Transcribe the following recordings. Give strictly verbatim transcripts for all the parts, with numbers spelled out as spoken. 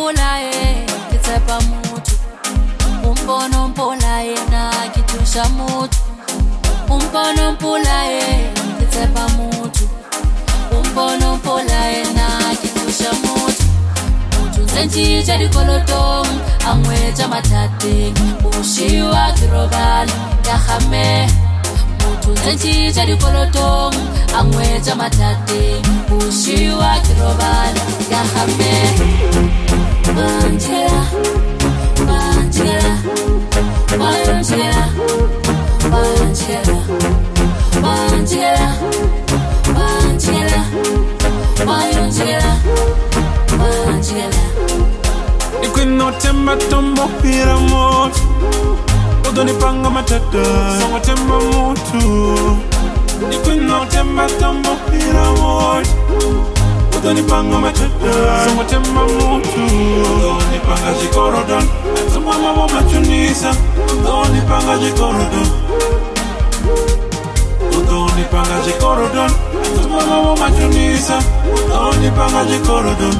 mpula e ke tsepa motho umpono mpula e na ke thusha motho umpono mpula e ke tsepa motho umpono mpula e na ke thusha motho motho ntse tja dikolotong angwetja mathateng bushiwa ke robala ya game motho ntse tja dikolotong angwetja mathateng bushiwa ke robala ya game Angela Angela Angela Angela Angela Angela Angela Angela Ikwino temba tombo pira moto Odoni panga matata Songo temba moto Ikwino temba tombo pira moto Odoni panga matata Songo temba moto Odoni panga jikorodon Soma mama machunisa Odoni panga jikorodon Odoni panga jikorodon Soma mama machunisa Odoni panga jikorodon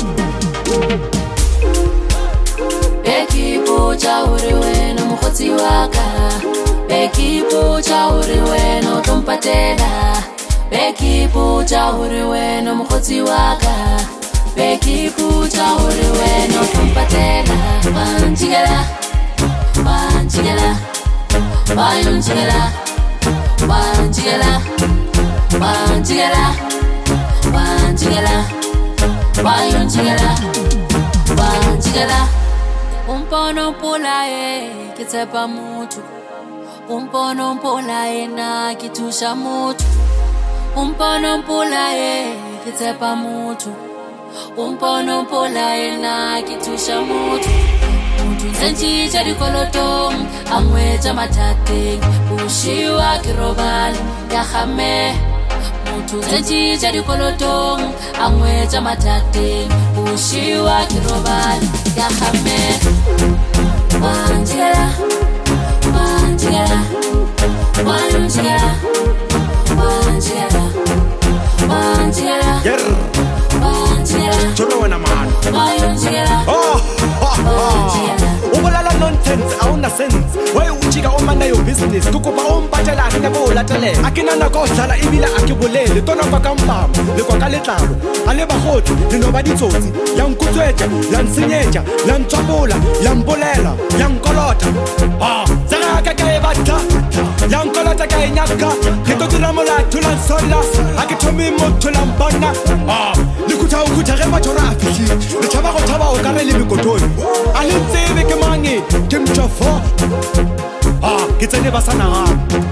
Ekipo cha uri wena mkhotsi waka Ekipo cha uri wena utompatela Ekipo cha uri wena mkhotsi waka Ekipo cha uri wena utompatela Wanjigela Wanjigela Wanjigela Wanjigela Wanjigela Wanjigela Wanjigela Wanjigela Umpono mpula e ke tsepa motho Umpono mpula e na ke thusha motho Umpono mpula e ke tsepa motho Umpono mpula e na ke thusha motho Motho ntse tja dikolotong angwetja mathateng bushiwa ke robala ya game Motho ntse tja dikolotong angwetja mathateng bushiwa ke robala ya game Angela Angela Angela Angela Angela Angela Chono wana man Angela Oh Ubolala nonsense awuna sense Why uchika omanda yo business kukuba ompatela akina bo latele akina nako dlala ibila akibolele tona kwa kampama le kwa ka letlalo ale bagotsi le no ba ditsotsi ya nkutswetja ya nsenyeja ya ntswabola ya mbolela ya nkolota ah tsaka ka ka e batla ya nkolota ka enyaka ke to dira mola thula nsola akithomi motho la mbona ah le kutha ukutha ge mathora afiki le thaba go thaba o ka re le mikotoni a le tsebe ke mange ke mtshofo ah ke tsene ba sana